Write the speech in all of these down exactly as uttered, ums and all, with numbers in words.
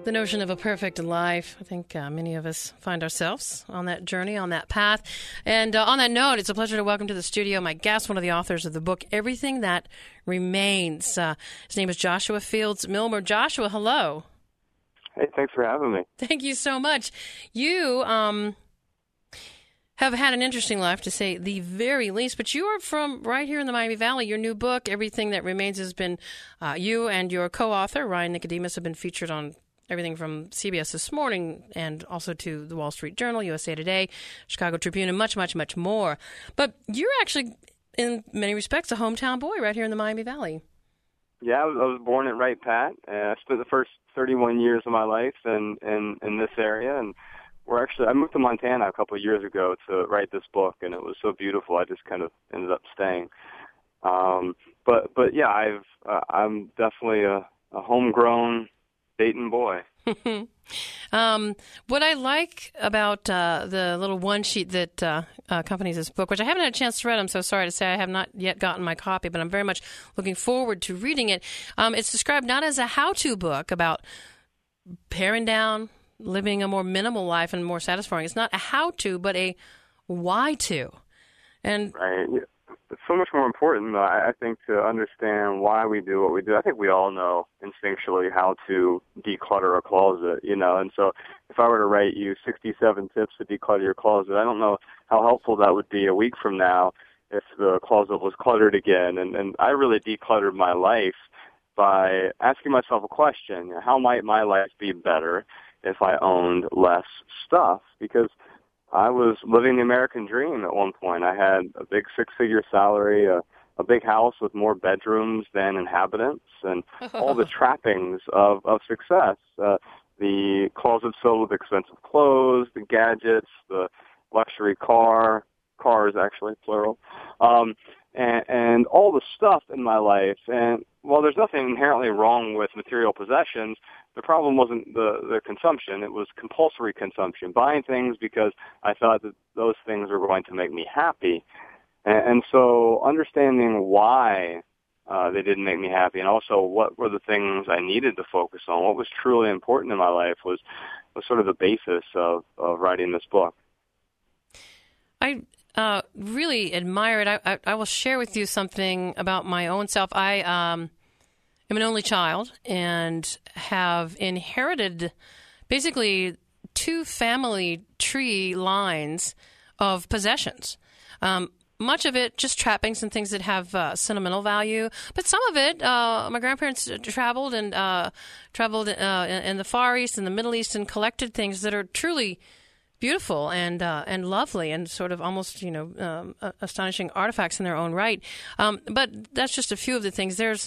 The notion of a perfect life. I think uh, many of us find ourselves on that journey, on that path. And uh, on that note, it's a pleasure to welcome to the studio my guest, one of the authors of the book, Everything That Remains. Uh, his name is Joshua Fields Millmer. Joshua, hello. Hey, thanks for having me. Thank you so much. You um, have had an interesting life, to say the very least, but you are from right here in the Miami Valley. Your new book, Everything That Remains, has been, uh, you and your co-author, Ryan Nicodemus, have been featured on everything from C B S This Morning and also to the Wall Street Journal, U S A Today, Chicago Tribune, and much, much, much more. But you're actually, in many respects, a hometown boy right here in the Miami Valley. Yeah, I was, I was born at Wright Pat. Uh, I spent the first thirty-one years of my life in, in, in this area, and we're actually, I moved to Montana a couple of years ago to write this book, and it was so beautiful, I just kind of ended up staying. Um, but, but yeah, I've, uh, I'm definitely a, a homegrown Dayton boy. um, what I like about uh, the little one sheet that uh, accompanies this book, which I haven't had a chance to read, I'm so sorry to say I have not yet gotten my copy, but I'm very much looking forward to reading it. Um, it's described not as a how-to book about paring down, living a more minimal life and more satisfying. It's not a how-to, but a why-to. And right. It's so much more important, I think, to understand why we do what we do. I think we all know instinctually how to declutter a closet, you know, and so if I were to write you sixty-seven tips to declutter your closet, I don't know how helpful that would be a week from now if the closet was cluttered again. And, and I really decluttered my life by asking myself a question: how might my life be better if I owned less stuff? Because I was living the American dream at one point. I had a big six-figure salary, a, a big house with more bedrooms than inhabitants, and all the trappings of, of success. Uh, the closet filled with expensive clothes, the gadgets, the luxury car, cars actually, plural, um, and, and all the stuff in my life. And while there's nothing inherently wrong with material possessions, the problem wasn't the, the consumption. It was compulsory consumption, buying things because I thought that those things were going to make me happy. And, and so understanding why uh, they didn't make me happy, and also what were the things I needed to focus on, what was truly important in my life, was, was sort of the basis of, of writing this book. I uh, really admire it. I, I, I will share with you something about my own self. I... Um I'm an only child and have inherited basically two family tree lines of possessions. Um, much of it just trappings and things that have uh, sentimental value, but some of it, uh, my grandparents traveled and uh, traveled uh, in the Far East and the Middle East and collected things that are truly beautiful and uh, and lovely and sort of almost, you know, um, astonishing artifacts in their own right. Um, but that's just a few of the things. There's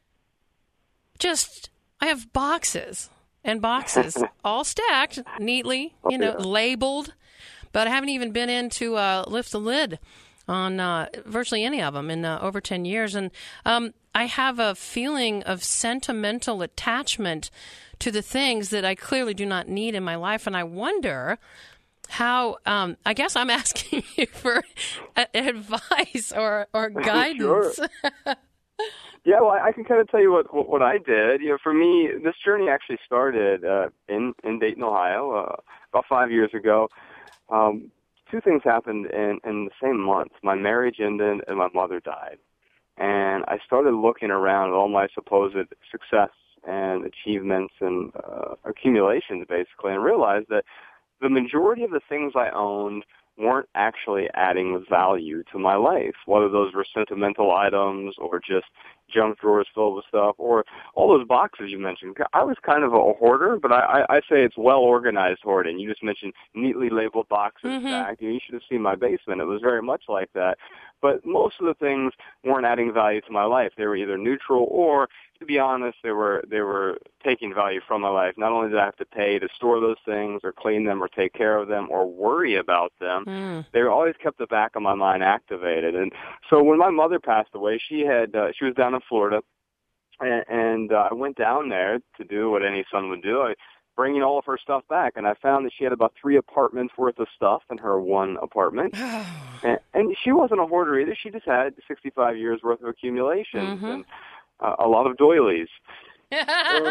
Just, I have boxes and boxes all stacked neatly, you know, yeah. labeled, but I haven't even been in to uh, lift the lid on uh, virtually any of them in uh, over ten years. And um, I have a feeling of sentimental attachment to the things that I clearly do not need in my life. And I wonder how, um, I guess I'm asking you for uh, advice or, or guidance. Sure. Yeah, well, I can kind of tell you what, what what I did. You know, for me, this journey actually started uh, in in Dayton, Ohio, uh, about five years ago. Um, two things happened in in the same month. My marriage ended, and my mother died. And I started looking around at all my supposed success and achievements and uh, accumulations, basically, and realized that the majority of the things I owned weren't actually adding value to my life, whether those were sentimental items or just junk drawers filled with stuff, or all those boxes you mentioned. I was kind of a hoarder, but I, I, I say it's well-organized hoarding. You just mentioned neatly labeled boxes Mm-hmm. stacked. You should have seen my basement. It was very much like that. But most of the things weren't adding value to my life. They were either neutral or, to be honest, they were they were taking value from my life. Not only did I have to pay to store those things or clean them or take care of them or worry about them, Mm. they always kept the back of my mind activated. And so when my mother passed away, she had uh, she was down in Florida, and, and uh, I went down there to do what any son would do. I bringing all of her stuff back, and I found that she had about three apartments worth of stuff in her one apartment. and, and she wasn't a hoarder either. She just had sixty-five years worth of accumulations Mm-hmm. and uh, a lot of doilies. and,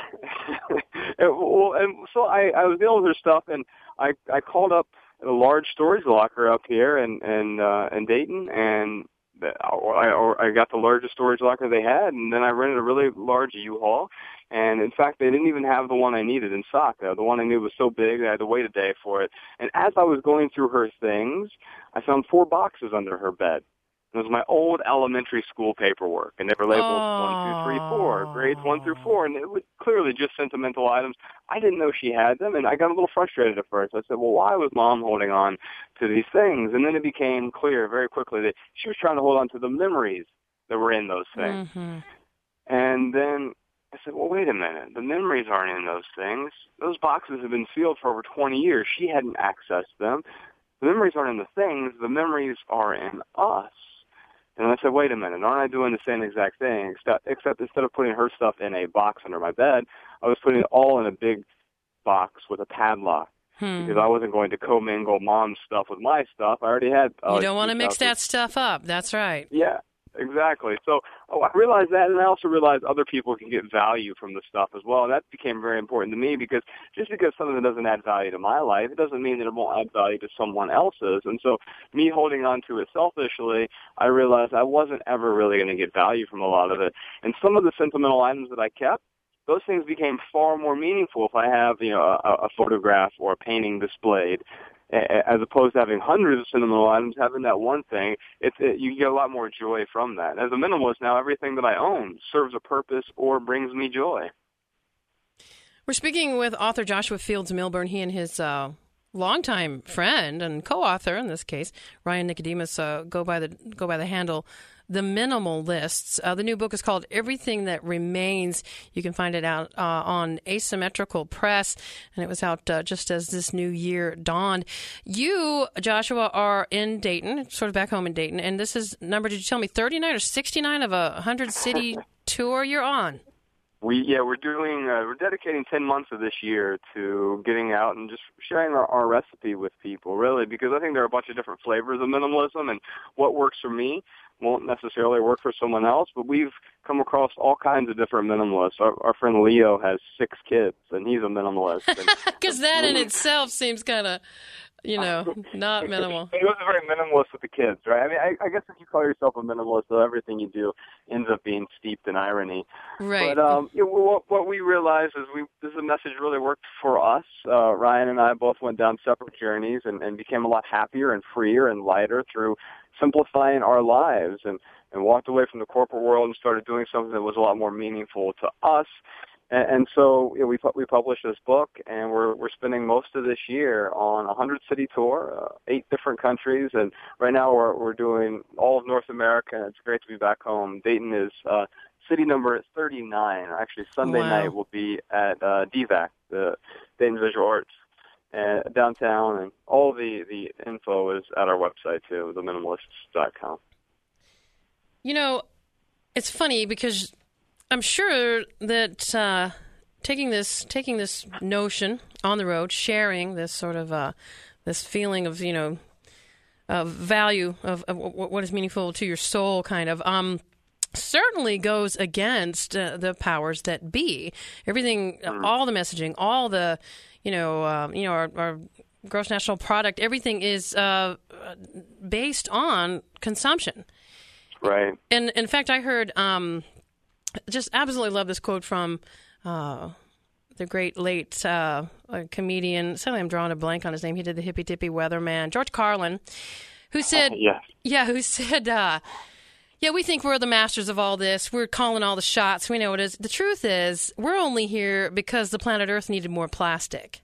well, and so I, I was dealing with her stuff, and I I called up a large storage locker up here in in, uh, in Dayton, and I, or I got the largest storage locker they had, and then I rented a really large U-Haul. And in fact, they didn't even have the one I needed in stock. Uh, the one I knew was so big that I had to wait a day for it. And as I was going through her things, I found four boxes under her bed. It was my old elementary school paperwork, and they were labeled oh. one, two, three, four, grades one through four, and it was clearly just sentimental items. I didn't know she had them, and I got a little frustrated at first. I said, well, why was Mom holding on to these things? And then it became clear very quickly that she was trying to hold on to the memories that were in those things. Mm-hmm. And then I said, well, wait a minute. The memories aren't in those things. Those boxes have been sealed for over twenty years. She hadn't accessed them. The memories aren't in the things. The memories are in us. And I said, wait a minute, aren't I doing the same exact thing, except, except instead of putting her stuff in a box under my bed, I was putting it all in a big box with a padlock, hmm. because I wasn't going to commingle Mom's stuff with my stuff. I already had... Uh, you don't want to mix that stuff up. That's right. Yeah. Exactly. So oh, I realized that, and I also realized other people can get value from the stuff as well. And that became very important to me, because just because something doesn't add value to my life, it doesn't mean that it won't add value to someone else's. And so me holding on to it selfishly, I realized I wasn't ever really going to get value from a lot of it. And some of the sentimental items that I kept, those things became far more meaningful if I have, you know, a, a photograph or a painting displayed, as opposed to having hundreds of sentimental items. Having that one thing, it's it, you get a lot more joy from that. As a minimalist now, everything that I own serves a purpose or brings me joy. We're speaking with author Joshua Fields Millburn. He and his uh, longtime friend and co-author, in this case, Ryan Nicodemus, uh, go by the go by the handle The Minimalists. Uh, the new book is called Everything That Remains. You can find it out uh, on Asymmetrical Press, and it was out uh, just as this new year dawned. You, Joshua, are in Dayton, sort of back home in Dayton, and this is number, did you tell me, thirty-nine or sixty-nine of a hundred-city tour you're on? We yeah we're doing uh, we're dedicating ten months of this year to getting out and just sharing our, our recipe with people, really, because I think there are a bunch of different flavors of minimalism, and what works for me won't necessarily work for someone else. But we've come across all kinds of different minimalists. Our, our friend Leo has six kids, and he's a minimalist. Because that in itself seems kind of, you know, not minimal. He was very minimalist with the kids, right? I mean, I, I guess if you call yourself a minimalist, so everything you do ends up being steeped in irony. Right. But um, you know, what, what we realized is we this message really worked for us. Uh, Ryan and I both went down separate journeys and, and became a lot happier and freer and lighter through simplifying our lives, and, and walked away from the corporate world and started doing something that was a lot more meaningful to us. And, and so you know, we we published this book, and we're we're spending most of this year on a hundred city tour, uh, eight different countries, and right now we're we're doing all of North America. And it's great to be back home. Dayton is uh, city number thirty-nine. Actually, Sunday wow. night we'll be at uh, D V A C, the Dayton Visual Arts, uh, downtown, and all the the info is at our website too, the minimalists dot com. You know, it's funny because I'm sure that uh, taking this taking this notion on the road, sharing this sort of uh, this feeling of, you know, of value of, of what is meaningful to your soul, kind of, um, certainly goes against uh, the powers that be. Everything, mm. all the messaging, all the, you know, um, you know, our, our gross national product, everything is uh, based on consumption. Right. And in fact, I heard, um, just absolutely love this quote from uh, the great late uh, comedian. Suddenly I'm drawing a blank on his name. He did the Hippy Tippy Weatherman, George Carlin, who said, uh, yes. yeah, who said, uh, yeah, we think we're the masters of all this. We're calling all the shots. We know what it is. The truth is, we're only here because the planet Earth needed more plastic.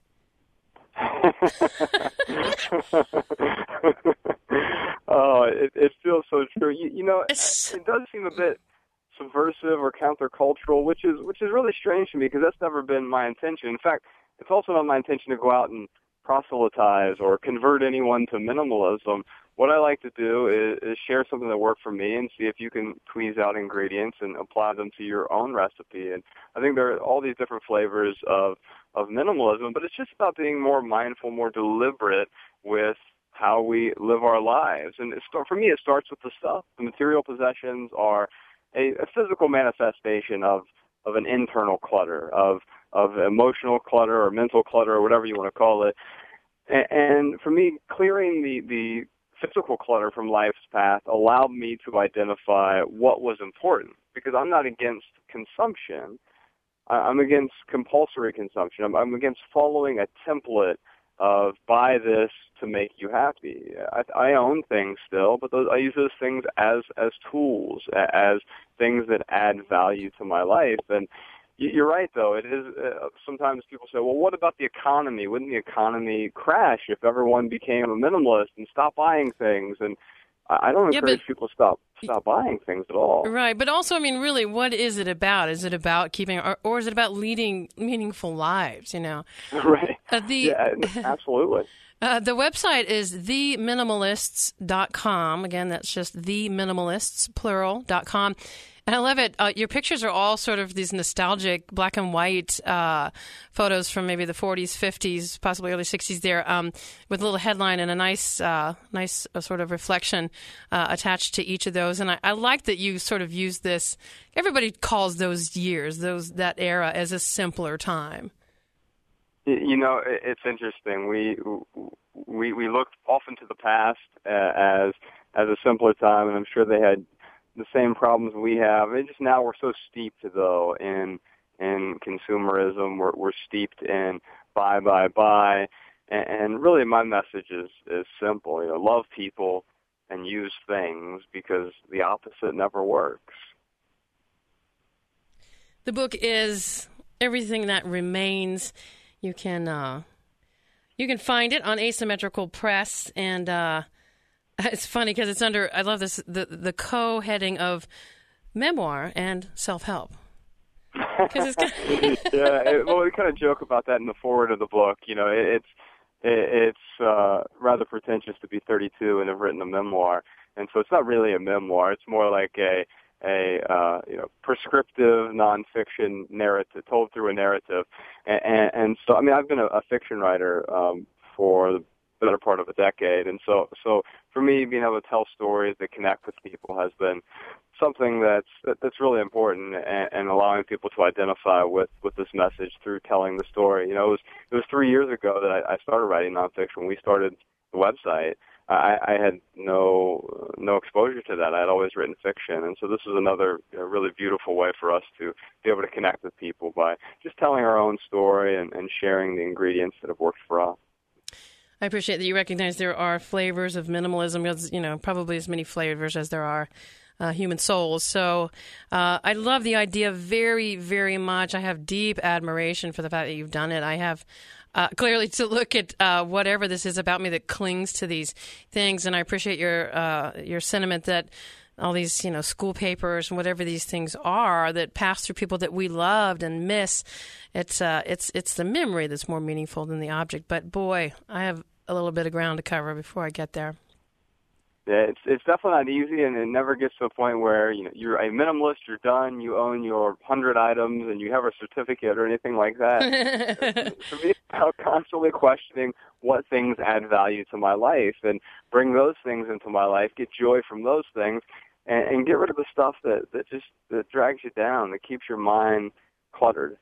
Oh, it, it feels so true. You, you know, it's... it does seem a bit subversive or countercultural, which is which is really strange to me, because that's never been my intention. In fact, it's also not my intention to go out and proselytize or convert anyone to minimalism. What I like to do is, is share something that worked for me and see if you can squeeze out ingredients and apply them to your own recipe. And I think there are all these different flavors of, of minimalism, but it's just about being more mindful, more deliberate with how we live our lives. And it start, for me, it starts with the stuff. The material possessions are a, a physical manifestation of of an internal clutter, of of emotional clutter or mental clutter or whatever you want to call it. And, and for me, clearing the, the physical clutter from life's path allowed me to identify what was important, because I'm not against consumption. I'm against compulsory consumption. I'm, I'm against following a template of buy this to make you happy. I, I own things still, but those, I use those things as as tools, as things that add value to my life. And you're right, though. It is uh, sometimes people say, well, what about the economy? Wouldn't the economy crash if everyone became a minimalist and stopped buying things? And I don't encourage yeah, but, people to stop stop buying things at all. Right, but also, I mean, really, what is it about? Is it about keeping, or, or is it about leading meaningful lives, you know? Right. Uh, the, yeah, absolutely. Uh, the website is the minimalists dot com. Again, that's just the minimalists, plural, dot com. And I love it. Uh, your pictures are all sort of these nostalgic black and white uh, photos from maybe the forties, fifties, possibly early sixties there, um, with a little headline and a nice uh, nice uh, sort of reflection uh, attached to each of those. And I, I like that you sort of use this. Everybody calls those years, those that era, as a simpler time. You know, it's interesting. We we we look often to the past as as a simpler time, and I'm sure they had the same problems we have. It's just now we're so steeped, though, in in consumerism. We're we're steeped in buy, buy, buy, and, and really my message is is simple. You know, love people and use things, because the opposite never works. The book is Everything That Remains. You can uh, you can find it on Asymmetrical Press, and uh, it's funny because it's under, I love this, the the co-heading of memoir and self-help. It's kind of yeah, it, well, we kind of joke about that in the foreword of the book. You know, it, it's it, it's uh, rather pretentious to be thirty-two and have written a memoir, and so it's not really a memoir. It's more like a a uh, you know prescriptive nonfiction narrative told through a narrative, and, and, and so I mean I've been a, a fiction writer um, for the better part of a decade, and so so for me being able to tell stories that connect with people has been something that's that, that's really important, and, and allowing people to identify with, with this message through telling the story. You know, it was it was three years ago that I, I started writing nonfiction. We started the website. I, I had no no exposure to that. I had always written fiction, and so this is another you know, really beautiful way for us to be able to connect with people by just telling our own story and, and sharing the ingredients that have worked for us. I appreciate that you recognize there are flavors of minimalism. There's, you know, probably as many flavors as there are uh, human souls. So uh, I love the idea very, very much. I have deep admiration for the fact that you've done it. I have uh, clearly to look at uh, whatever this is about me that clings to these things, and I appreciate your uh, your sentiment that all these, you know, school papers and whatever these things are that pass through people that we loved and miss. It's uh, it's it's the memory that's more meaningful than the object. But boy, I have a little bit of ground to cover before I get there. Yeah, it's it's definitely not easy, and it never gets to a point where you know you're a minimalist, you're done, you own your hundred items, and you have a certificate or anything like that. For me, it's about constantly questioning what things add value to my life, and bring those things into my life, get joy from those things, and, and get rid of the stuff that, that just that drags you down, that keeps your mind cluttered.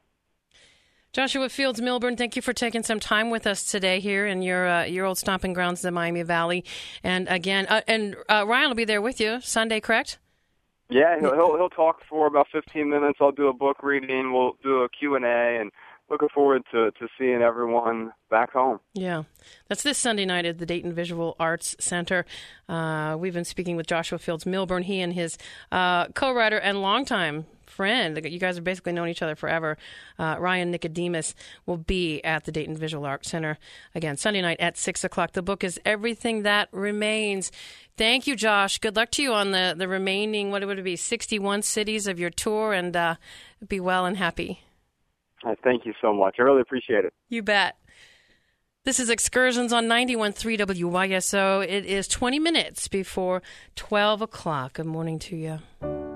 Joshua Fields Millburn, thank you for taking some time with us today here in your uh, your old stomping grounds, the Miami Valley. And again, uh, and uh, Ryan will be there with you Sunday, correct? Yeah, he'll, he'll he'll talk for about fifteen minutes. I'll do a book reading. We'll do a Q and A, and looking forward to, to seeing everyone back home. Yeah, that's this Sunday night at the Dayton Visual Arts Center. Uh, we've been speaking with Joshua Fields Millburn. He and his uh, co-writer and longtime friend, you guys have basically known each other forever, uh, Ryan Nicodemus, will be at the Dayton Visual Arts Center again Sunday night at six o'clock. The book is Everything That Remains. Thank you, Josh. Good luck to you on the, the remaining, what would it be, sixty-one cities of your tour, and uh, be well and happy. Thank you so much. I really appreciate it. You bet. This is Excursions on ninety-one point three W Y S O. It is twenty minutes before twelve o'clock. Good morning to you.